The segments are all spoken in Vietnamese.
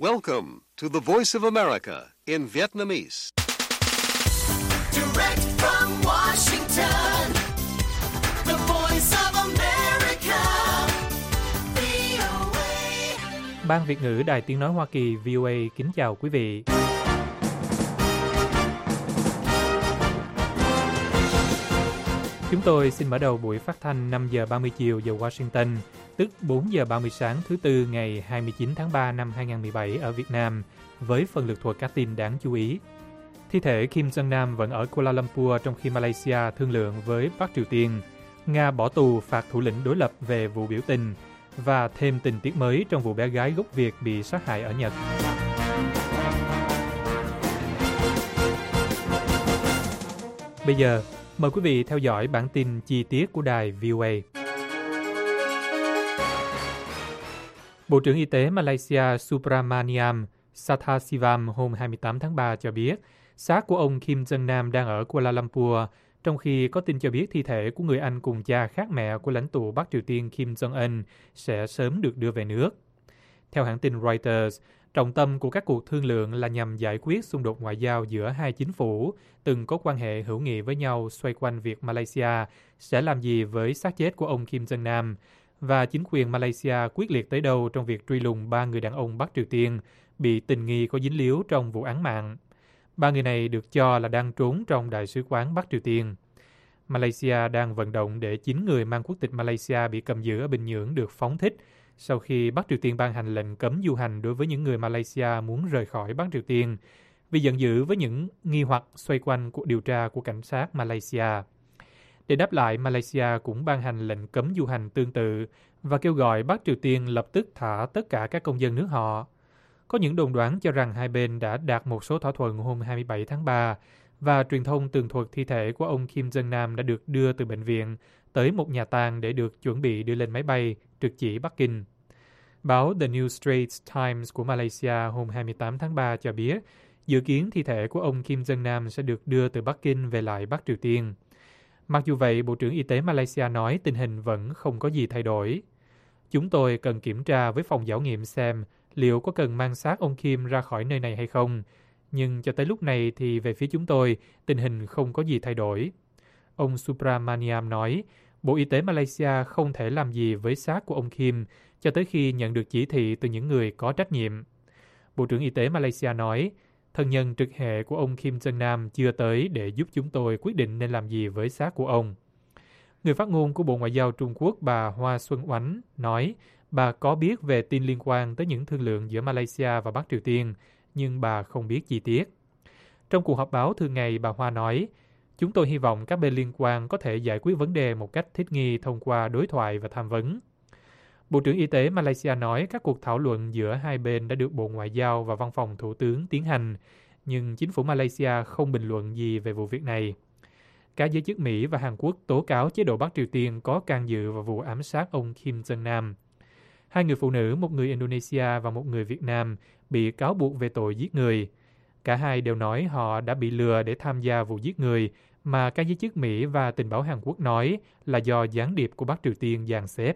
Welcome to the Voice of America in Vietnamese. Direct from Washington, the Voice of America, VOA. Ban Việt ngữ Đài Tiếng nói Hoa Kỳ VOA kính chào quý vị. Chúng tôi xin mở đầu buổi phát thanh 5 giờ 30 chiều giờ Washington, tức 4 giờ 30 sáng thứ Tư ngày 29 tháng 3 năm 2017 ở Việt Nam, với phần lược thuộc các tin đáng chú ý. Thi thể Kim Jong-nam vẫn ở Kuala Lumpur trong khi Malaysia thương lượng với Bắc Triều Tiên. Nga bỏ tù phạt thủ lĩnh đối lập về vụ biểu tình và thêm tình tiết mới trong vụ bé gái gốc Việt bị sát hại ở Nhật. Bây giờ, mời quý vị theo dõi bản tin chi tiết của đài VOA. Bộ trưởng Y tế Malaysia Subrahmanyam Sathasivam hôm 28 tháng 3 cho biết xác của ông Kim Jong-nam đang ở Kuala Lumpur, trong khi có tin cho biết thi thể của người anh cùng cha khác mẹ của lãnh tụ Bắc Triều Tiên Kim Jong-un sẽ sớm được đưa về nước. Theo hãng tin Reuters, trọng tâm của các cuộc thương lượng là nhằm giải quyết xung đột ngoại giao giữa hai chính phủ từng có quan hệ hữu nghị với nhau xoay quanh việc Malaysia sẽ làm gì với xác chết của ông Kim Jong-nam và chính quyền Malaysia quyết liệt tới đâu trong việc truy lùng 3 người đàn ông Bắc Triều Tiên bị tình nghi có dính líu trong vụ án mạng. 3 người này được cho là đang trốn trong Đại sứ quán Bắc Triều Tiên. Malaysia đang vận động để 9 người mang quốc tịch Malaysia bị cầm giữ ở Bình Nhưỡng được phóng thích sau khi Bắc Triều Tiên ban hành lệnh cấm du hành đối với những người Malaysia muốn rời khỏi Bắc Triều Tiên vì giận dữ với những nghi hoặc xoay quanh cuộc điều tra của cảnh sát Malaysia. Để đáp lại, Malaysia cũng ban hành lệnh cấm du hành tương tự và kêu gọi Bắc Triều Tiên lập tức thả tất cả các công dân nước họ. Có những đồn đoán cho rằng hai bên đã đạt một số thỏa thuận hôm 27 tháng 3 và truyền thông tường thuật thi thể của ông Kim Jong-nam đã được đưa từ bệnh viện tới một nhà tang để được chuẩn bị đưa lên máy bay trực chỉ Bắc Kinh. Báo The New Straits Times của Malaysia hôm 28 tháng 3 cho biết dự kiến thi thể của ông Kim Jong-nam sẽ được đưa từ Bắc Kinh về lại Bắc Triều Tiên. Mặc dù vậy, Bộ trưởng Y tế Malaysia nói tình hình vẫn không có gì thay đổi. Chúng tôi cần kiểm tra với phòng giảo nghiệm xem liệu có cần mang xác ông Kim ra khỏi nơi này hay không. Nhưng cho tới lúc này thì về phía chúng tôi, tình hình không có gì thay đổi. Ông Subrahmanyam nói, Bộ Y tế Malaysia không thể làm gì với xác của ông Kim cho tới khi nhận được chỉ thị từ những người có trách nhiệm. Bộ trưởng Y tế Malaysia nói, thân nhân trực hệ của ông Kim Jong-nam chưa tới để giúp chúng tôi quyết định nên làm gì với xác của ông. Người phát ngôn của Bộ Ngoại giao Trung Quốc bà Hoa Xuân Oánh nói bà có biết về tin liên quan tới những thương lượng giữa Malaysia và Bắc Triều Tiên, nhưng bà không biết chi tiết. Trong cuộc họp báo thường ngày, bà Hoa nói, chúng tôi hy vọng các bên liên quan có thể giải quyết vấn đề một cách thích nghi thông qua đối thoại và tham vấn. Bộ trưởng Y tế Malaysia nói các cuộc thảo luận giữa hai bên đã được Bộ Ngoại giao và Văn phòng Thủ tướng tiến hành, nhưng chính phủ Malaysia không bình luận gì về vụ việc này. Các giới chức Mỹ và Hàn Quốc tố cáo chế độ Bắc Triều Tiên có can dự vào vụ ám sát ông Kim Jong-nam. Hai người phụ nữ, một người Indonesia và một người Việt Nam, bị cáo buộc về tội giết người. Cả hai đều nói họ đã bị lừa để tham gia vụ giết người mà các giới chức Mỹ và tình báo Hàn Quốc nói là do gián điệp của Bắc Triều Tiên dàn xếp.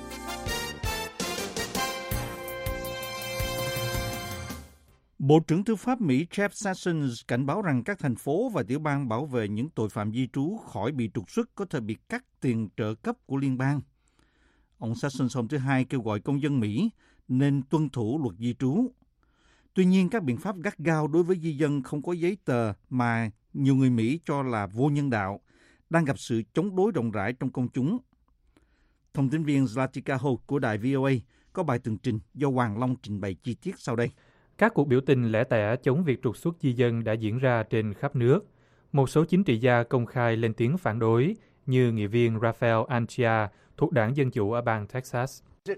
Bộ trưởng Tư pháp Mỹ Jeff Sessions cảnh báo rằng các thành phố và tiểu bang bảo vệ những tội phạm di trú khỏi bị trục xuất có thể bị cắt tiền trợ cấp của liên bang. Ông Sessions hôm thứ Hai kêu gọi công dân Mỹ nên tuân thủ luật di trú. Tuy nhiên, các biện pháp gắt gao đối với di dân không có giấy tờ mà nhiều người Mỹ cho là vô nhân đạo đang gặp sự chống đối rộng rãi trong công chúng. Thông tin viên Zlatica Holt của đài VOA có bài tường trình do Hoàng Long trình bày chi tiết sau đây. Các cuộc biểu tình lẻ tẻ chống việc trục xuất di dân đã diễn ra trên khắp nước. Một số chính trị gia công khai lên tiếng phản đối, như nghị viên Rafael Anchia thuộc Đảng Dân Chủ ở bang Texas.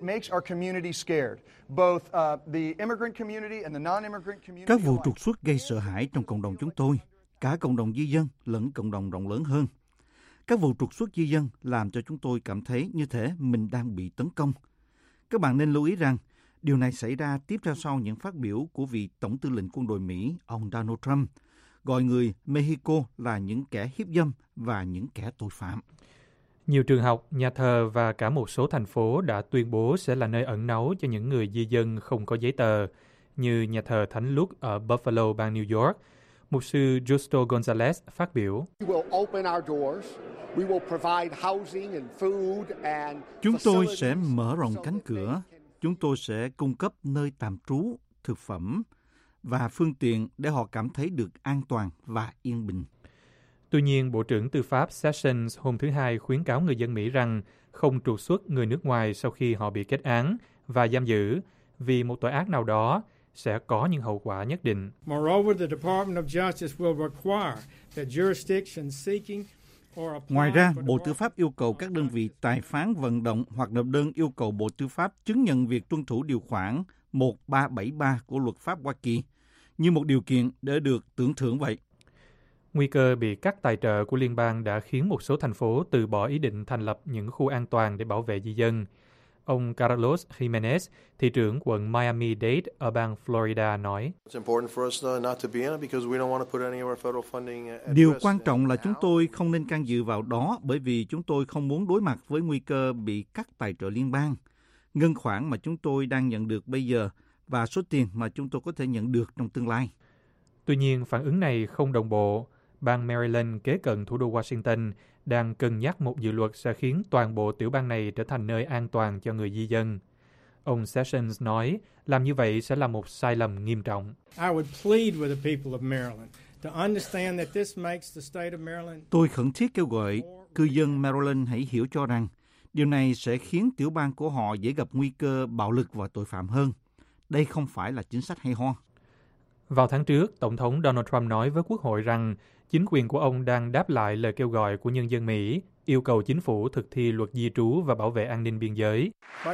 Các vụ trục xuất gây sợ hãi trong cộng đồng chúng tôi, cả cộng đồng di dân lẫn cộng đồng rộng lớn hơn. Các vụ trục xuất di dân làm cho chúng tôi cảm thấy như thể mình đang bị tấn công. Các bạn nên lưu ý rằng điều này xảy ra tiếp theo sau những phát biểu của vị Tổng tư lệnh quân đội Mỹ, ông Donald Trump, gọi người Mexico là những kẻ hiếp dâm và những kẻ tội phạm. Nhiều trường học, nhà thờ và cả một số thành phố đã tuyên bố sẽ là nơi ẩn náu cho những người di dân không có giấy tờ, như nhà thờ Thánh Luke ở Buffalo, bang New York. Mục sư Justo Gonzalez phát biểu, chúng tôi sẽ mở rộng cánh cửa, chúng tôi sẽ cung cấp nơi tạm trú, thực phẩm và phương tiện để họ cảm thấy được an toàn và yên bình. Tuy nhiên, Bộ trưởng Tư pháp Sessions hôm thứ Hai khuyến cáo người dân Mỹ rằng không trục xuất người nước ngoài sau khi họ bị kết án và giam giữ vì một tội ác nào đó sẽ có những hậu quả nhất định. Ngoài ra, Bộ Tư pháp yêu cầu các đơn vị tài phán vận động hoặc nộp đơn yêu cầu Bộ Tư pháp chứng nhận việc tuân thủ điều khoản 1373 của luật pháp Hoa Kỳ như một điều kiện để được tưởng thưởng vậy. Nguy cơ bị cắt tài trợ của liên bang đã khiến một số thành phố từ bỏ ý định thành lập những khu an toàn để bảo vệ di dân. Ông Carlos Jimenez, thị trưởng quận Miami-Dade ở bang Florida nói, điều quan trọng là chúng tôi không nên can dự vào đó bởi vì chúng tôi không muốn đối mặt với nguy cơ bị cắt tài trợ liên bang, ngân khoản mà chúng tôi đang nhận được bây giờ và số tiền mà chúng tôi có thể nhận được trong tương lai. Tuy nhiên, phản ứng này không đồng bộ. Bang Maryland kế cận thủ đô Washington đang cân nhắc một dự luật sẽ khiến toàn bộ tiểu bang này trở thành nơi an toàn cho người di dân. Ông Sessions nói, làm như vậy sẽ là một sai lầm nghiêm trọng. Tôi khẩn thiết kêu gọi cư dân Maryland hãy hiểu cho rằng điều này sẽ khiến tiểu bang của họ dễ gặp nguy cơ bạo lực và tội phạm hơn. Đây không phải là chính sách hay ho. Vào tháng trước, Tổng thống Donald Trump nói với Quốc hội rằng chính quyền của ông đang đáp lại lời kêu gọi của nhân dân Mỹ, yêu cầu chính phủ thực thi luật di trú và bảo vệ an ninh biên giới.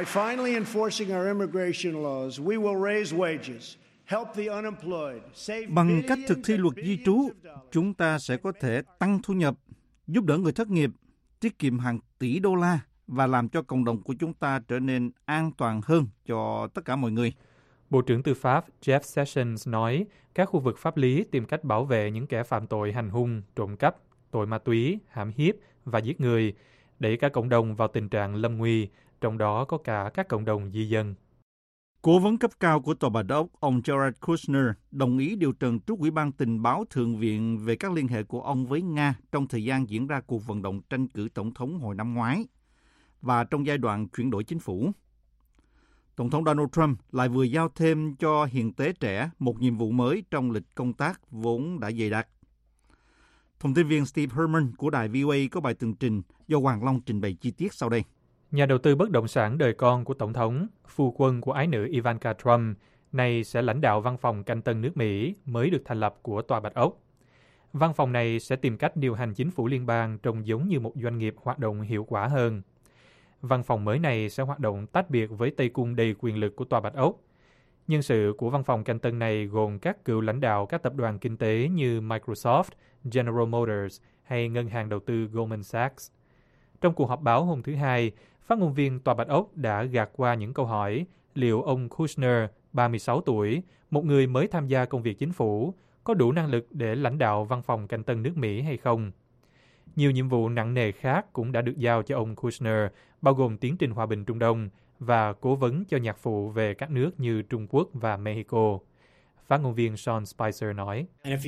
Bằng cách thực thi luật di trú, chúng ta sẽ có thể tăng thu nhập, giúp đỡ người thất nghiệp, tiết kiệm hàng tỷ đô la và làm cho cộng đồng của chúng ta trở nên an toàn hơn cho tất cả mọi người. Bộ trưởng Tư pháp Jeff Sessions nói các khu vực pháp lý tìm cách bảo vệ những kẻ phạm tội hành hung, trộm cắp, tội ma túy, hãm hiếp và giết người, đẩy cả cộng đồng vào tình trạng lâm nguy, trong đó có cả các cộng đồng di dân. Cố vấn cấp cao của Tòa Bạch Ốc, ông Jared Kushner, đồng ý điều trần trước Ủy ban Tình báo Thượng viện về các liên hệ của ông với Nga trong thời gian diễn ra cuộc vận động tranh cử tổng thống hồi năm ngoái và trong giai đoạn chuyển đổi chính phủ. Tổng thống Donald Trump lại vừa giao thêm cho hiền tế trẻ một nhiệm vụ mới trong lịch công tác vốn đã dày đặc. Thông tin viên Steve Herman của đài VOA có bài tường trình do Hoàng Long trình bày chi tiết sau đây. Nhà đầu tư bất động sản đời con của Tổng thống, phu quân của ái nữ Ivanka Trump, này sẽ lãnh đạo văn phòng canh tân nước Mỹ mới được thành lập của Tòa Bạch Ốc. Văn phòng này sẽ tìm cách điều hành chính phủ liên bang trông giống như một doanh nghiệp hoạt động hiệu quả hơn. Văn phòng mới này sẽ hoạt động tách biệt với Tây Cung đầy quyền lực của Tòa Bạch Ốc. Nhân sự của văn phòng canh tân này gồm các cựu lãnh đạo các tập đoàn kinh tế như Microsoft, General Motors hay ngân hàng đầu tư Goldman Sachs. Trong cuộc họp báo hôm thứ Hai, phát ngôn viên Tòa Bạch Ốc đã gạt qua những câu hỏi liệu ông Kushner, 36 tuổi, một người mới tham gia công việc chính phủ, có đủ năng lực để lãnh đạo văn phòng canh tân nước Mỹ hay không. Nhiều nhiệm vụ nặng nề khác cũng đã được giao cho ông Kushner, bao gồm tiến trình hòa bình Trung Đông và cố vấn cho nhạc phụ về các nước như Trung Quốc và Mexico. Phát ngôn viên Sean Spicer nói,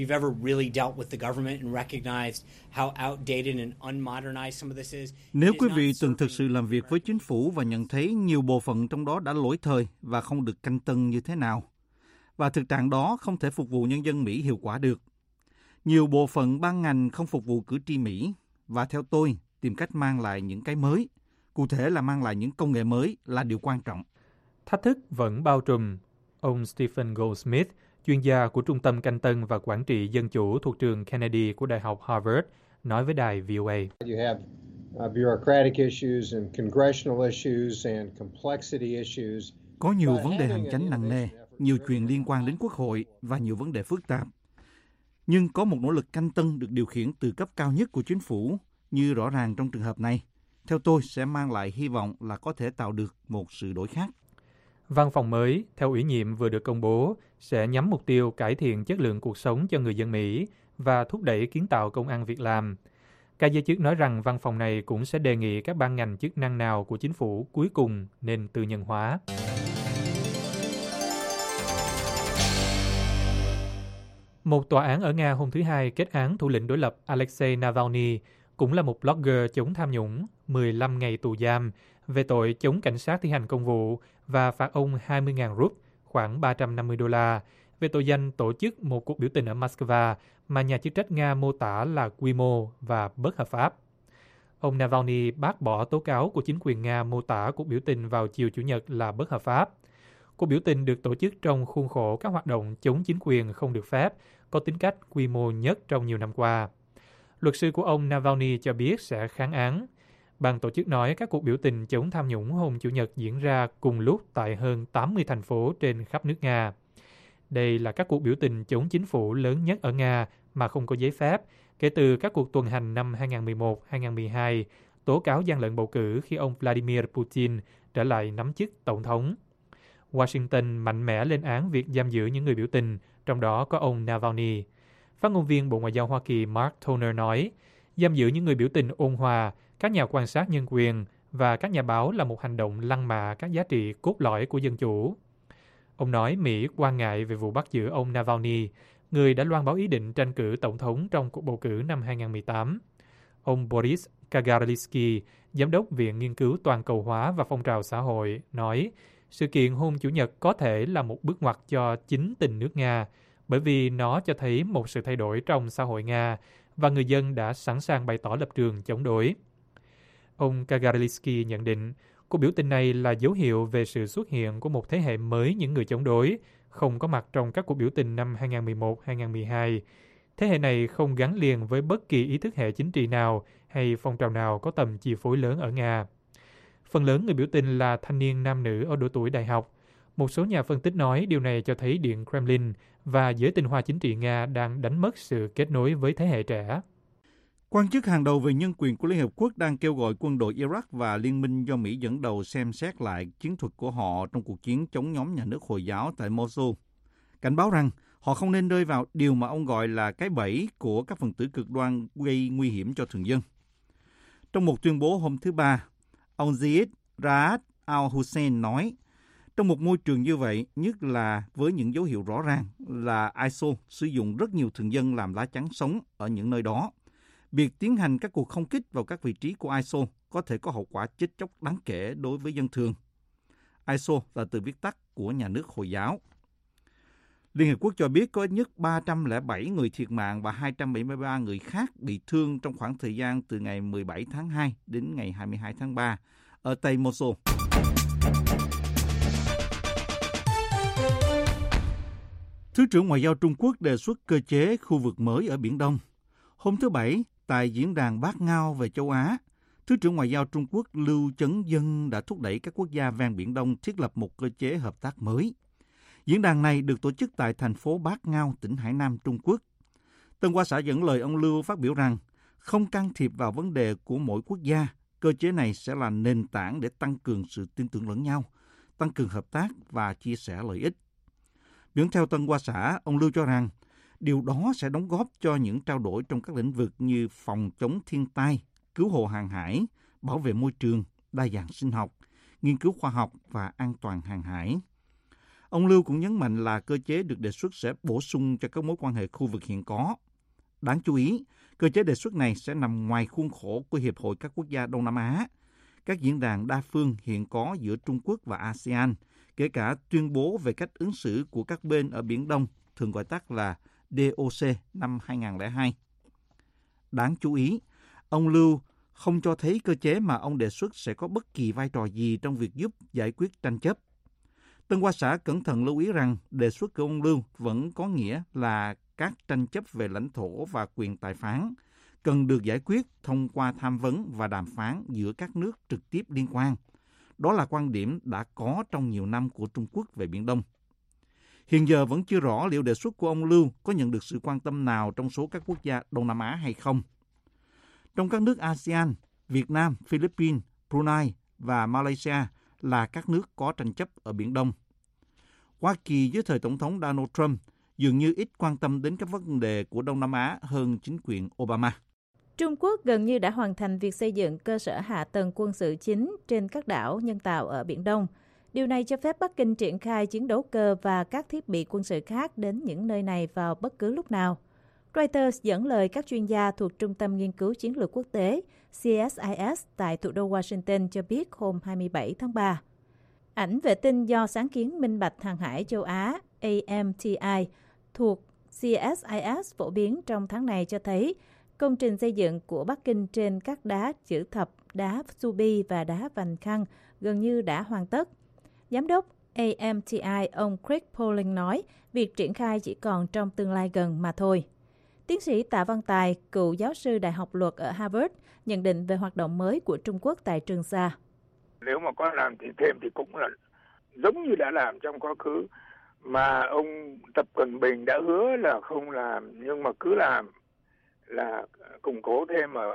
nếu quý vị từng thực sự làm việc với chính phủ và nhận thấy nhiều bộ phận trong đó đã lỗi thời và không được canh tân như thế nào, và thực trạng đó không thể phục vụ nhân dân Mỹ hiệu quả được. Nhiều bộ phận ban ngành không phục vụ cử tri Mỹ, và theo tôi, tìm cách mang lại những cái mới, cụ thể là mang lại những công nghệ mới là điều quan trọng. Thách thức vẫn bao trùm. Ông Stephen Goldsmith, chuyên gia của Trung tâm Canh tân và Quản trị Dân chủ thuộc trường Kennedy của Đại học Harvard, nói với đài VOA. Có nhiều vấn đề hành chánh nặng nề, nhiều chuyện liên quan đến Quốc hội và nhiều vấn đề phức tạp. Nhưng có một nỗ lực canh tân được điều khiển từ cấp cao nhất của chính phủ, như rõ ràng trong trường hợp này, theo tôi sẽ mang lại hy vọng là có thể tạo được một sự đổi khác. Văn phòng mới, theo ủy nhiệm vừa được công bố, sẽ nhắm mục tiêu cải thiện chất lượng cuộc sống cho người dân Mỹ và thúc đẩy kiến tạo công ăn việc làm. Các giới chức nói rằng văn phòng này cũng sẽ đề nghị các ban ngành chức năng nào của chính phủ cuối cùng nên tư nhân hóa. Một tòa án ở Nga hôm thứ Hai kết án thủ lĩnh đối lập Alexei Navalny, cũng là một blogger chống tham nhũng, 15 ngày tù giam về tội chống cảnh sát thi hành công vụ và phạt ông 20.000 rúp, khoảng 350 đô la, về tội danh tổ chức một cuộc biểu tình ở Moscow mà nhà chức trách Nga mô tả là quy mô và bất hợp pháp. Ông Navalny bác bỏ tố cáo của chính quyền Nga mô tả cuộc biểu tình vào chiều Chủ nhật là bất hợp pháp. Cuộc biểu tình được tổ chức trong khuôn khổ các hoạt động chống chính quyền không được phép, có tính cách quy mô nhất trong nhiều năm qua. Luật sư của ông Navalny cho biết sẽ kháng án. Ban tổ chức nói các cuộc biểu tình chống tham nhũng hôm Chủ nhật diễn ra cùng lúc tại hơn 80 thành phố trên khắp nước Nga. Đây là các cuộc biểu tình chống chính phủ lớn nhất ở Nga mà không có giấy phép, kể từ các cuộc tuần hành năm 2011-2012, tố cáo gian lận bầu cử khi ông Vladimir Putin trở lại nắm chức tổng thống. Washington mạnh mẽ lên án việc giam giữ những người biểu tình, trong đó có ông Navalny. Phát ngôn viên Bộ Ngoại giao Hoa Kỳ Mark Toner nói, giam giữ những người biểu tình ôn hòa, các nhà quan sát nhân quyền và các nhà báo là một hành động lăng mạ các giá trị cốt lõi của dân chủ. Ông nói Mỹ quan ngại về vụ bắt giữ ông Navalny, người đã loan báo ý định tranh cử tổng thống trong cuộc bầu cử năm 2018. Ông Boris Kagarlitsky, giám đốc Viện Nghiên cứu Toàn cầu hóa và Phong trào xã hội, nói sự kiện hôm Chủ nhật có thể là một bước ngoặt cho chính tình nước Nga, bởi vì nó cho thấy một sự thay đổi trong xã hội Nga và người dân đã sẵn sàng bày tỏ lập trường chống đối. Ông Kagarlitsky nhận định, cuộc biểu tình này là dấu hiệu về sự xuất hiện của một thế hệ mới những người chống đối, không có mặt trong các cuộc biểu tình năm 2011-2012. Thế hệ này không gắn liền với bất kỳ ý thức hệ chính trị nào hay phong trào nào có tầm chi phối lớn ở Nga. Phần lớn người biểu tình là thanh niên nam nữ ở độ tuổi đại học. Một số nhà phân tích nói điều này cho thấy Điện Kremlin và giới tinh hoa chính trị Nga đang đánh mất sự kết nối với thế hệ trẻ. Quan chức hàng đầu về nhân quyền của Liên Hợp Quốc đang kêu gọi quân đội Iraq và liên minh do Mỹ dẫn đầu xem xét lại chiến thuật của họ trong cuộc chiến chống nhóm nhà nước Hồi giáo tại Mosul. Cảnh báo rằng họ không nên rơi vào điều mà ông gọi là cái bẫy của các phần tử cực đoan gây nguy hiểm cho thường dân. Trong một tuyên bố hôm thứ Ba, ông Ziad Raad al-Hussein nói, trong một môi trường như vậy, nhất là với những dấu hiệu rõ ràng là ISIL sử dụng rất nhiều thường dân làm lá chắn sống ở những nơi đó, việc tiến hành các cuộc không kích vào các vị trí của ISIL có thể có hậu quả chết chóc đáng kể đối với dân thường. ISIL là từ viết tắt của nhà nước Hồi giáo. Liên Hợp Quốc cho biết có ít nhất 307 người thiệt mạng và 273 người khác bị thương trong khoảng thời gian từ ngày 17 tháng 2 đến ngày 22 tháng 3 ở Tây Mosul. Thứ trưởng Ngoại giao Trung Quốc đề xuất cơ chế khu vực mới ở Biển Đông. Hôm thứ Bảy, tại diễn đàn Bát Ngao về châu Á, Thứ trưởng Ngoại giao Trung Quốc Lưu Chấn Dân đã thúc đẩy các quốc gia ven Biển Đông thiết lập một cơ chế hợp tác mới. Diễn đàn này được tổ chức tại thành phố Bát Ngao, tỉnh Hải Nam, Trung Quốc. Tân Hoa Xã dẫn lời ông Lưu phát biểu rằng, không can thiệp vào vấn đề của mỗi quốc gia, cơ chế này sẽ là nền tảng để tăng cường sự tin tưởng lẫn nhau, tăng cường hợp tác và chia sẻ lợi ích. Dẫn theo Tân Hoa Xã, ông Lưu cho rằng, điều đó sẽ đóng góp cho những trao đổi trong các lĩnh vực như phòng chống thiên tai, cứu hộ hàng hải, bảo vệ môi trường, đa dạng sinh học, nghiên cứu khoa học và an toàn hàng hải. Ông Lưu cũng nhấn mạnh là cơ chế được đề xuất sẽ bổ sung cho các mối quan hệ khu vực hiện có. Đáng chú ý, cơ chế đề xuất này sẽ nằm ngoài khuôn khổ của Hiệp hội các quốc gia Đông Nam Á, các diễn đàn đa phương hiện có giữa Trung Quốc và ASEAN, kể cả tuyên bố về cách ứng xử của các bên ở Biển Đông, thường gọi tắt là DOC năm 2002. Đáng chú ý, ông Lưu không cho thấy cơ chế mà ông đề xuất sẽ có bất kỳ vai trò gì trong việc giúp giải quyết tranh chấp. Tân Hoa Xã cẩn thận lưu ý rằng đề xuất của ông Lưu vẫn có nghĩa là các tranh chấp về lãnh thổ và quyền tài phán cần được giải quyết thông qua tham vấn và đàm phán giữa các nước trực tiếp liên quan. Đó là quan điểm đã có trong nhiều năm của Trung Quốc về Biển Đông. Hiện giờ vẫn chưa rõ liệu đề xuất của ông Lưu có nhận được sự quan tâm nào trong số các quốc gia Đông Nam Á hay không. Trong các nước ASEAN, Việt Nam, Philippines, Brunei và Malaysia là các nước có tranh chấp ở Biển Đông. Hoa Kỳ dưới thời Tổng thống Donald Trump dường như ít quan tâm đến các vấn đề của Đông Nam Á hơn chính quyền Obama. Trung Quốc gần như đã hoàn thành việc xây dựng cơ sở hạ tầng quân sự chính trên các đảo nhân tạo ở Biển Đông. Điều này cho phép Bắc Kinh triển khai chiến đấu cơ và các thiết bị quân sự khác đến những nơi này vào bất cứ lúc nào. Reuters dẫn lời các chuyên gia thuộc Trung tâm Nghiên cứu Chiến lược Quốc tế CSIS tại thủ đô Washington cho biết hôm 27 tháng 3. Ảnh vệ tinh do sáng kiến minh bạch hàng hải châu Á AMTI thuộc CSIS phổ biến trong tháng này cho thấy công trình xây dựng của Bắc Kinh trên các đá chữ thập, đá Subi và đá Vành Khăn gần như đã hoàn tất. Giám đốc AMTI ông Craig Poling nói việc triển khai chỉ còn trong tương lai gần mà thôi. Tiến sĩ Tạ Văn Tài, cựu giáo sư Đại học Luật ở Harvard, nhận định về hoạt động mới của Trung Quốc tại Trường Sa. Nếu mà có làm thì thêm thì cũng là giống như đã làm trong quá khứ, mà ông Tập Cận Bình đã hứa là không làm, nhưng mà cứ làm là củng cố thêm ở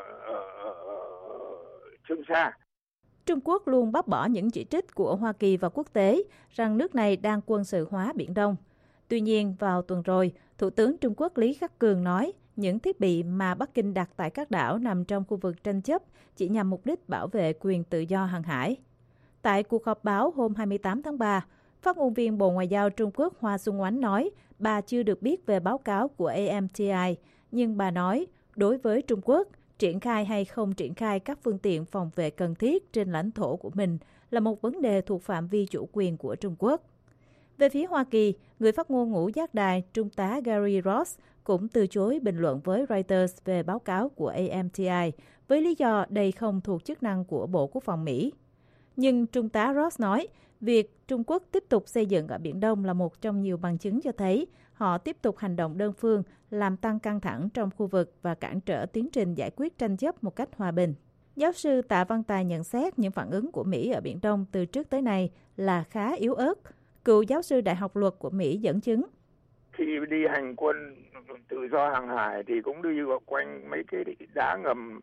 Trường Sa. Trung Quốc luôn bác bỏ những chỉ trích của Hoa Kỳ và quốc tế rằng nước này đang quân sự hóa Biển Đông. Tuy nhiên, vào tuần rồi, Thủ tướng Trung Quốc Lý Khắc Cường nói những thiết bị mà Bắc Kinh đặt tại các đảo nằm trong khu vực tranh chấp chỉ nhằm mục đích bảo vệ quyền tự do hàng hải. Tại cuộc họp báo hôm 28 tháng 3, phát ngôn viên Bộ Ngoại giao Trung Quốc Hoa Xuân Oánh nói bà chưa được biết về báo cáo của AMTI, nhưng bà nói đối với Trung Quốc, triển khai hay không triển khai các phương tiện phòng vệ cần thiết trên lãnh thổ của mình là một vấn đề thuộc phạm vi chủ quyền của Trung Quốc. Về phía Hoa Kỳ, người phát ngôn ngũ giác đài Trung tá Gary Ross cũng từ chối bình luận với Reuters về báo cáo của AMTI với lý do đây không thuộc chức năng của Bộ Quốc phòng Mỹ. Nhưng Trung tá Ross nói, việc Trung Quốc tiếp tục xây dựng ở Biển Đông là một trong nhiều bằng chứng cho thấy họ tiếp tục hành động đơn phương, làm tăng căng thẳng trong khu vực và cản trở tiến trình giải quyết tranh chấp một cách hòa bình. Giáo sư Tạ Văn Tài nhận xét những phản ứng của Mỹ ở Biển Đông từ trước tới nay là khá yếu ớt. Cựu giáo sư Đại học Luật của Mỹ dẫn chứng. Khi đi hành quân tự do hàng hải thì cũng đi quanh mấy cái đá ngầm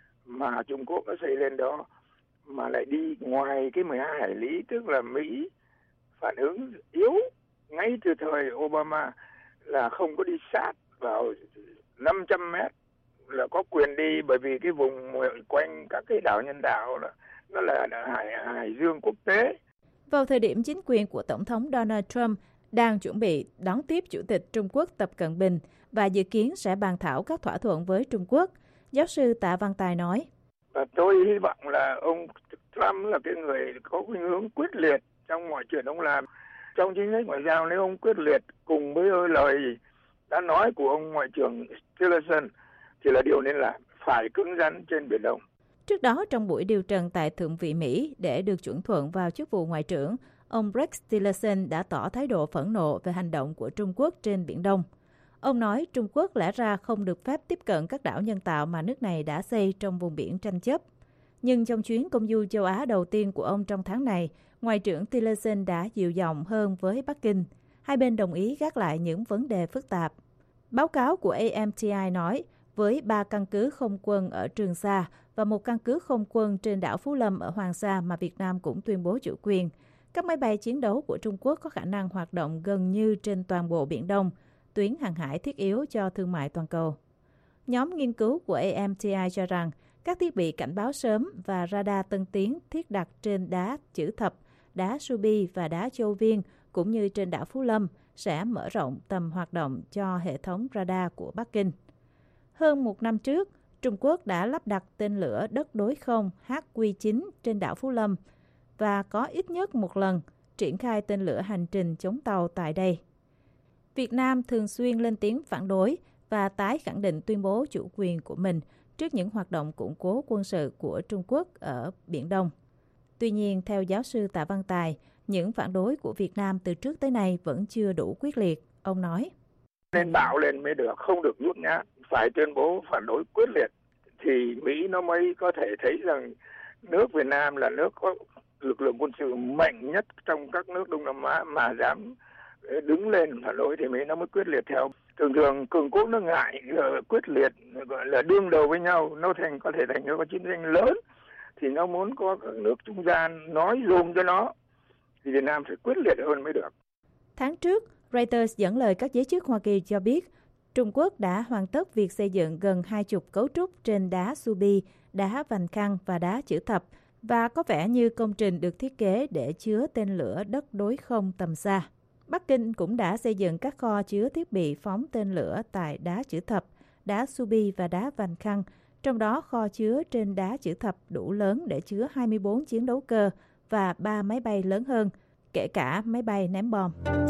mà Trung Quốc đã xây lên đó, mà lại đi ngoài cái 12 hải lý, tức là Mỹ phản ứng yếu ngay từ thời Obama là không có đi sát vào 500 mét là có quyền đi, bởi vì cái vùng quanh các cái đảo nhân tạo là nó là hải dương quốc tế. Vào thời điểm chính quyền của Tổng thống Donald Trump đang chuẩn bị đón tiếp Chủ tịch Trung Quốc Tập Cận Bình và dự kiến sẽ bàn thảo các thỏa thuận với Trung Quốc, giáo sư Tạ Văn Tài nói. Và tôi hy vọng là ông Trump là cái người có khuynh hướng quyết liệt trong mọi chuyện ông làm. Trong chính sách ngoại giao, nếu ông quyết liệt cùng với lời đã nói của ông Ngoại trưởng Tillerson thì là điều nên làm, phải cứng rắn trên Biển Đông. Trước đó, trong buổi điều trần tại Thượng viện Mỹ để được chuẩn thuận vào chức vụ Ngoại trưởng, ông Rex Tillerson đã tỏ thái độ phẫn nộ về hành động của Trung Quốc trên Biển Đông. Ông nói Trung Quốc lẽ ra không được phép tiếp cận các đảo nhân tạo mà nước này đã xây trong vùng biển tranh chấp. Nhưng trong chuyến công du châu Á đầu tiên của ông trong tháng này, Ngoại trưởng Tillerson đã dịu giọng hơn với Bắc Kinh. Hai bên đồng ý gác lại những vấn đề phức tạp. Báo cáo của AMTI nói, với 3 căn cứ không quân ở Trường Sa và một căn cứ không quân trên đảo Phú Lâm ở Hoàng Sa mà Việt Nam cũng tuyên bố chủ quyền, các máy bay chiến đấu của Trung Quốc có khả năng hoạt động gần như trên toàn bộ Biển Đông, tuyến hàng hải thiết yếu cho thương mại toàn cầu. Nhóm nghiên cứu của AMTI cho rằng các thiết bị cảnh báo sớm và radar tân tiến thiết đặt trên đá chữ thập, đá Subi và đá Châu Viên cũng như trên đảo Phú Lâm sẽ mở rộng tầm hoạt động cho hệ thống radar của Bắc Kinh. Hơn một năm trước, Trung Quốc đã lắp đặt tên lửa đất đối không HQ-9 trên đảo Phú Lâm và có ít nhất một lần triển khai tên lửa hành trình chống tàu tại đây. Việt Nam thường xuyên lên tiếng phản đối và tái khẳng định tuyên bố chủ quyền của mình trước những hoạt động củng cố quân sự của Trung Quốc ở Biển Đông. Tuy nhiên, theo giáo sư Tạ Văn Tài, những phản đối của Việt Nam từ trước tới nay vẫn chưa đủ quyết liệt. Ông nói, nên bạo lên mới được, không được nhút nhát, phải tuyên bố phản đối quyết liệt thì Mỹ nó mới có thể thấy rằng nước Việt Nam là nước có lực lượng quân sự mạnh nhất trong các nước Đông Nam Á mà dám đứng lên phản đối thì Mỹ nó mới quyết liệt theo. Thường thường cường quốc nó ngại quyết liệt, gọi là đương đầu với nhau, nó có thể thành có chiến tranh lớn thì nó muốn có các nước trung gian nói dùm cho nó thì Việt Nam phải quyết liệt hơn mới được. Tháng trước, Reuters dẫn lời các giới chức Hoa Kỳ cho biết Trung Quốc đã hoàn tất việc xây dựng gần 20 cấu trúc trên đá Subi, đá Vành Khăn và đá chữ thập và có vẻ như công trình được thiết kế để chứa tên lửa đất đối không tầm xa. Bắc Kinh cũng đã xây dựng các kho chứa thiết bị phóng tên lửa tại đá chữ thập, đá Subi và đá Vành Khăn, trong đó kho chứa trên đá chữ thập đủ lớn để chứa 24 chiến đấu cơ và 3 máy bay lớn hơn, kể cả máy bay ném bom.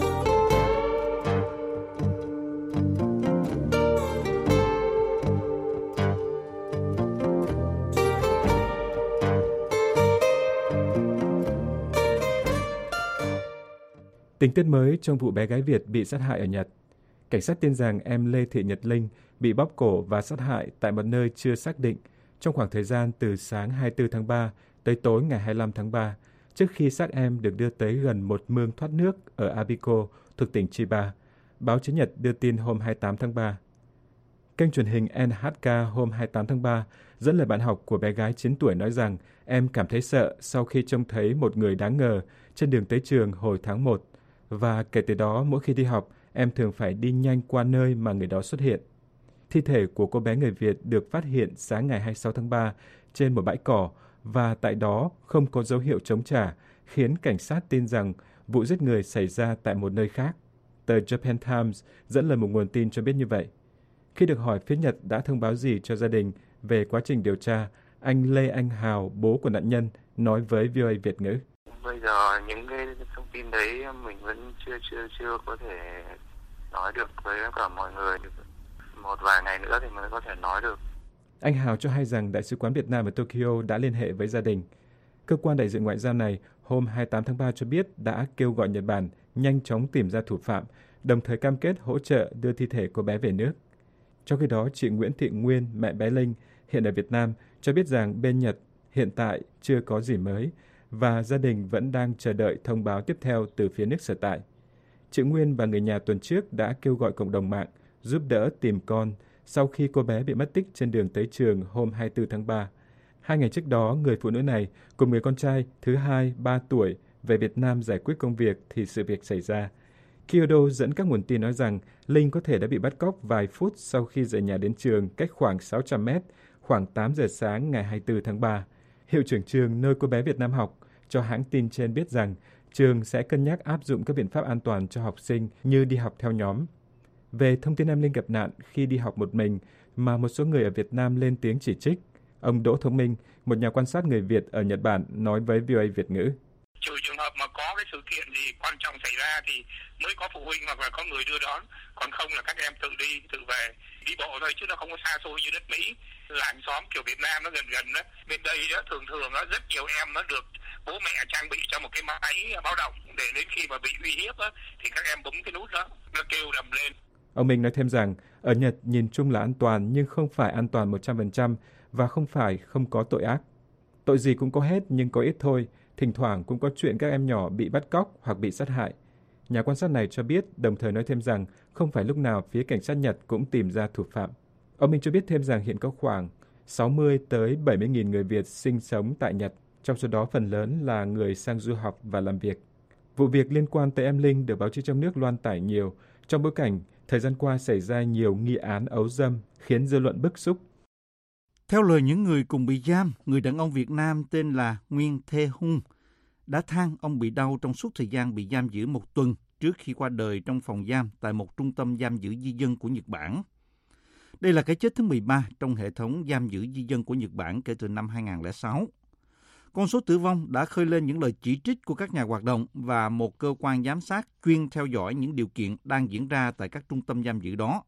Tình tiết mới trong vụ bé gái Việt bị sát hại ở Nhật. Cảnh sát tin rằng em Lê Thị Nhật Linh bị bóp cổ và sát hại tại một nơi chưa xác định trong khoảng thời gian từ sáng 24 tháng 3 tới tối ngày 25 tháng 3, trước khi xác em được đưa tới gần một mương thoát nước ở Abiko thuộc tỉnh Chiba. Báo chí Nhật đưa tin hôm 28 tháng 3. Kênh truyền hình NHK hôm 28 tháng 3 dẫn lời bạn học của bé gái 9 tuổi nói rằng em cảm thấy sợ sau khi trông thấy một người đáng ngờ trên đường tới trường hồi tháng 1. Và kể từ đó, mỗi khi đi học, em thường phải đi nhanh qua nơi mà người đó xuất hiện. Thi thể của cô bé người Việt được phát hiện sáng ngày 26 tháng 3 trên một bãi cỏ và tại đó không có dấu hiệu chống trả, khiến cảnh sát tin rằng vụ giết người xảy ra tại một nơi khác. Tờ Japan Times dẫn lời một nguồn tin cho biết như vậy. Khi được hỏi phía Nhật đã thông báo gì cho gia đình về quá trình điều tra, anh Lê Anh Hào, bố của nạn nhân, nói với VOA Việt ngữ. Bây giờ những cái thông tin đấy mình vẫn chưa có thể nói được với cả mọi người. Một vài ngày nữa thì mới có thể nói được. Anh Hào cho hay rằng Đại sứ quán Việt Nam ở Tokyo đã liên hệ với gia đình. Cơ quan đại diện ngoại giao này hôm 28 tháng 3 cho biết đã kêu gọi Nhật Bản nhanh chóng tìm ra thủ phạm, đồng thời cam kết hỗ trợ đưa thi thể cô bé về nước. Trong khi đó, chị Nguyễn Thị Nguyên, mẹ bé Linh, hiện ở Việt Nam, cho biết rằng bên Nhật hiện tại chưa có gì mới và gia đình vẫn đang chờ đợi thông báo tiếp theo từ phía nước sở tại. Chị Nguyên và người nhà tuần trước đã kêu gọi cộng đồng mạng giúp đỡ tìm con sau khi cô bé bị mất tích trên đường tới trường hôm 24 tháng 3. 2 ngày trước đó, người phụ nữ này cùng người con trai thứ hai 3 tuổi về Việt Nam giải quyết công việc thì sự việc xảy ra. Kyodo dẫn các nguồn tin nói rằng Linh có thể đã bị bắt cóc vài phút sau khi rời nhà đến trường cách khoảng 600 mét, khoảng 8 giờ sáng ngày 24 tháng 3. Hiệu trưởng trường nơi cô bé Việt Nam học cho hãng tin trên biết rằng trường sẽ cân nhắc áp dụng các biện pháp an toàn cho học sinh như đi học theo nhóm. Về thông tin em Linh gặp nạn khi đi học một mình mà một số người ở Việt Nam lên tiếng chỉ trích, ông Đỗ Thông Minh, một nhà quan sát người Việt ở Nhật Bản, nói với VOA Việt ngữ. Trừ trường hợp mà có cái sự kiện gì quan trọng xảy ra thì mới có phụ huynh hoặc là có người đưa đón, còn không là các em tự đi, tự về, đi bộ thôi chứ nó không có xa xôi như đất Mỹ. Làng xóm kiểu Việt Nam nó gần gần đó, bên đây đó thường đó, rất nhiều em nó được bố mẹ trang bị cho một cái máy báo động để đến khi mà bị uy hiếp đó, thì các em bấm cái nút đó, nó kêu đầm lên. Ông Minh nói thêm rằng ở Nhật nhìn chung là an toàn nhưng không phải an toàn 100% và không phải không có tội ác. Tội gì cũng có hết nhưng có ít thôi. Thỉnh thoảng cũng có chuyện các em nhỏ bị bắt cóc hoặc bị sát hại. Nhà quan sát này cho biết, đồng thời nói thêm rằng không phải lúc nào phía cảnh sát Nhật cũng tìm ra thủ phạm. Ông Minh cho biết thêm rằng hiện có khoảng 60 tới 70.000 người Việt sinh sống tại Nhật, trong số đó phần lớn là người sang du học và làm việc. Vụ việc liên quan tới em Linh được báo chí trong nước loan tải nhiều, trong bối cảnh thời gian qua xảy ra nhiều nghi án ấu dâm khiến dư luận bức xúc. Theo lời những người cùng bị giam, người đàn ông Việt Nam tên là Nguyên Thê Hung đã than ông bị đau trong suốt thời gian bị giam giữ 1 tuần trước khi qua đời trong phòng giam tại một trung tâm giam giữ di dân của Nhật Bản. Đây là cái chết thứ 13 trong hệ thống giam giữ di dân của Nhật Bản kể từ năm 2006. Con số tử vong đã khơi lên những lời chỉ trích của các nhà hoạt động và một cơ quan giám sát chuyên theo dõi những điều kiện đang diễn ra tại các trung tâm giam giữ đó.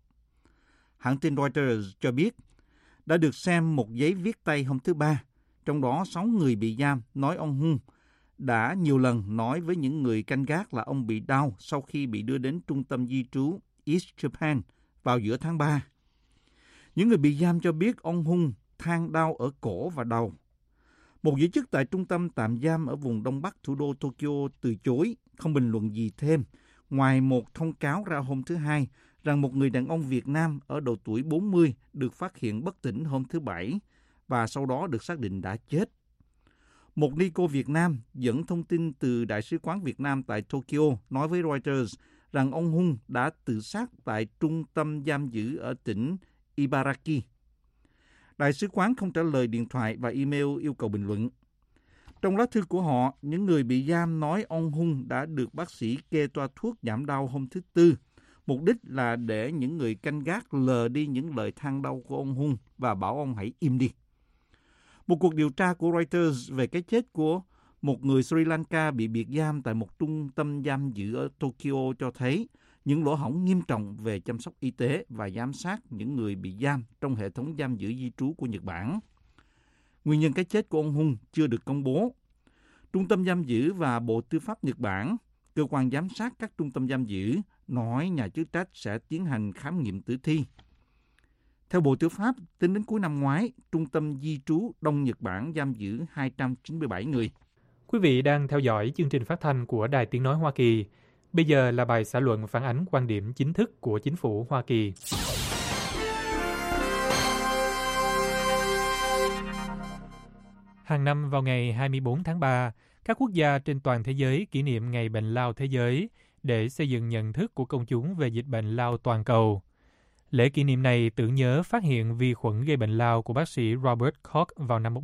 Hãng tin Reuters cho biết đã được xem một giấy viết tay hôm thứ Ba, trong đó 6 người bị giam nói ông Hung đã nhiều lần nói với những người canh gác là ông bị đau sau khi bị đưa đến trung tâm di trú East Japan vào giữa tháng 3. Những người bị giam cho biết ông Hung than đau ở cổ và đầu. Một giới chức tại trung tâm tạm giam ở vùng đông bắc thủ đô Tokyo từ chối không bình luận gì thêm, ngoài một thông cáo ra hôm thứ Hai rằng một người đàn ông Việt Nam ở độ tuổi 40 được phát hiện bất tỉnh hôm thứ Bảy và sau đó được xác định đã chết. Một ni cô Việt Nam dẫn thông tin từ Đại sứ quán Việt Nam tại Tokyo nói với Reuters rằng ông Hung đã tự sát tại trung tâm giam giữ ở tỉnh Ibaraki. Đại sứ quán không trả lời điện thoại và email yêu cầu bình luận. Trong lá thư của họ, những người bị giam nói ông Hung đã được bác sĩ kê toa thuốc giảm đau hôm thứ Tư. Mục đích là để những người canh gác lờ đi những lời than đau của ông Hung và bảo ông hãy im đi. Một cuộc điều tra của Reuters về cái chết của một người Sri Lanka bị biệt giam tại một trung tâm giam giữ ở Tokyo cho thấy những lỗ hổng nghiêm trọng về chăm sóc y tế và giám sát những người bị giam trong hệ thống giam giữ di trú của Nhật Bản. Nguyên nhân cái chết của ông Hung chưa được công bố. Trung tâm giam giữ và Bộ Tư pháp Nhật Bản, cơ quan giám sát các trung tâm giam giữ, nói nhà chức trách sẽ tiến hành khám nghiệm tử thi. Theo Bộ Tư pháp, tính đến cuối năm ngoái, Trung tâm Di trú Đông Nhật Bản giam giữ 297 người. Quý vị đang theo dõi chương trình phát thanh của Đài Tiếng Nói Hoa Kỳ. Bây giờ là bài xã luận phản ánh quan điểm chính thức của chính phủ Hoa Kỳ. Hàng năm vào ngày 24 tháng 3, các quốc gia trên toàn thế giới kỷ niệm Ngày Bệnh lao Thế giới để xây dựng nhận thức của công chúng về dịch bệnh lao toàn cầu. Lễ kỷ niệm này tưởng nhớ phát hiện vi khuẩn gây bệnh lao của bác sĩ Robert Koch vào năm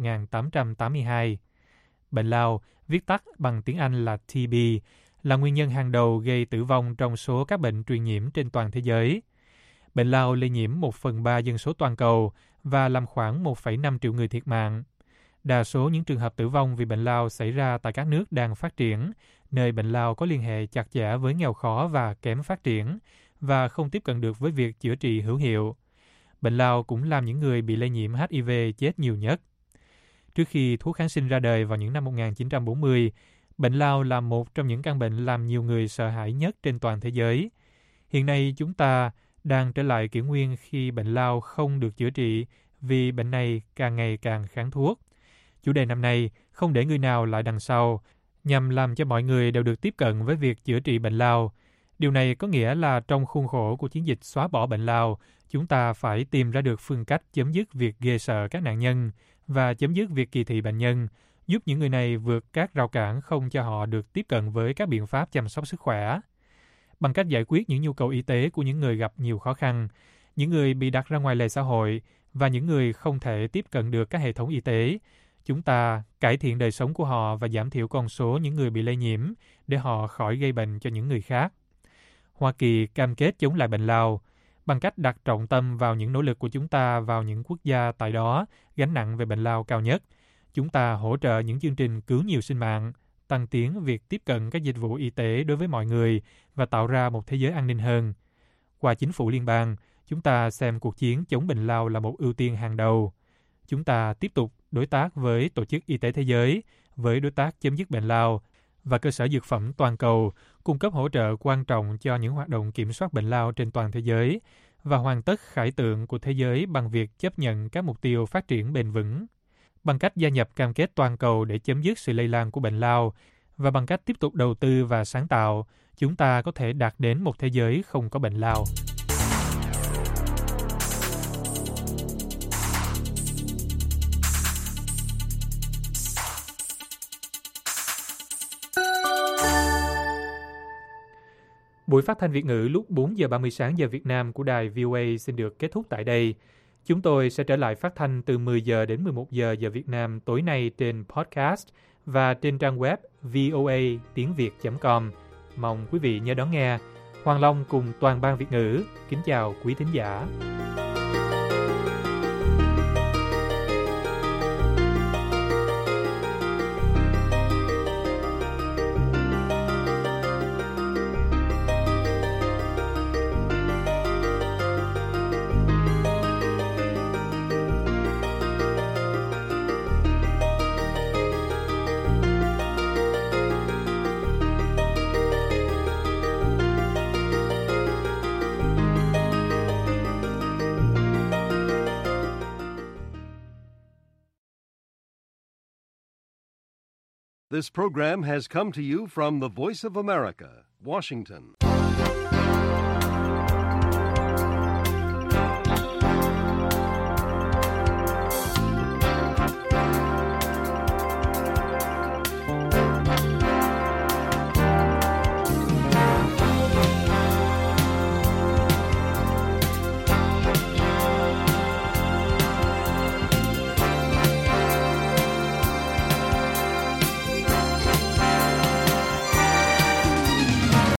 1882. Bệnh lao, viết tắt bằng tiếng Anh là TB, là nguyên nhân hàng đầu gây tử vong trong số các bệnh truyền nhiễm trên toàn thế giới. Bệnh lao lây nhiễm 1/3 dân số toàn cầu và làm khoảng 1,5 triệu người thiệt mạng. Đa số những trường hợp tử vong vì bệnh lao xảy ra tại các nước đang phát triển, nơi bệnh lao có liên hệ chặt chẽ với nghèo khó và kém phát triển, và không tiếp cận được với việc chữa trị hữu hiệu. Bệnh lao cũng làm những người bị lây nhiễm HIV chết nhiều nhất. Trước khi thuốc kháng sinh ra đời vào những năm 1940, bệnh lao là một trong những căn bệnh làm nhiều người sợ hãi nhất trên toàn thế giới. Hiện nay chúng ta đang trở lại kỷ nguyên khi bệnh lao không được chữa trị vì bệnh này càng ngày càng kháng thuốc. Chủ đề năm nay, không để người nào lại đằng sau, nhằm làm cho mọi người đều được tiếp cận với việc chữa trị bệnh lao. Điều này có nghĩa là trong khuôn khổ của chiến dịch xóa bỏ bệnh lao, chúng ta phải tìm ra được phương cách chấm dứt việc ghê sợ các nạn nhân và chấm dứt việc kỳ thị bệnh nhân, giúp những người này vượt các rào cản không cho họ được tiếp cận với các biện pháp chăm sóc sức khỏe. Bằng cách giải quyết những nhu cầu y tế của những người gặp nhiều khó khăn, những người bị đặt ra ngoài lề xã hội và những người không thể tiếp cận được các hệ thống y tế, chúng ta cải thiện đời sống của họ và giảm thiểu con số những người bị lây nhiễm để họ khỏi gây bệnh cho những người khác. Hoa Kỳ cam kết chống lại bệnh lao bằng cách đặt trọng tâm vào những nỗ lực của chúng ta vào những quốc gia tại đó gánh nặng về bệnh lao cao nhất. Chúng ta hỗ trợ những chương trình cứu nhiều sinh mạng, tăng tiến việc tiếp cận các dịch vụ y tế đối với mọi người và tạo ra một thế giới an ninh hơn. Qua chính phủ liên bang, chúng ta xem cuộc chiến chống bệnh lao là một ưu tiên hàng đầu. Chúng ta tiếp tục đối tác với Tổ chức Y tế Thế giới, với đối tác chấm dứt bệnh lao và cơ sở dược phẩm toàn cầu, cung cấp hỗ trợ quan trọng cho những hoạt động kiểm soát bệnh lao trên toàn thế giới và hoàn tất khải tượng của thế giới bằng việc chấp nhận các mục tiêu phát triển bền vững. Bằng cách gia nhập cam kết toàn cầu để chấm dứt sự lây lan của bệnh lao và bằng cách tiếp tục đầu tư và sáng tạo, chúng ta có thể đạt đến một thế giới không có bệnh lao. Buổi phát thanh Việt ngữ lúc 4 giờ 30 sáng giờ Việt Nam của đài VOA xin được kết thúc tại đây. Chúng tôi sẽ trở lại phát thanh từ 10 giờ đến 11 giờ giờ Việt Nam tối nay trên podcast và trên trang web voatiengviet.com. Mong quý vị nhớ đón nghe. Hoàng Long cùng toàn ban Việt ngữ kính chào quý thính giả. This program has come to you from the Voice of America, Washington.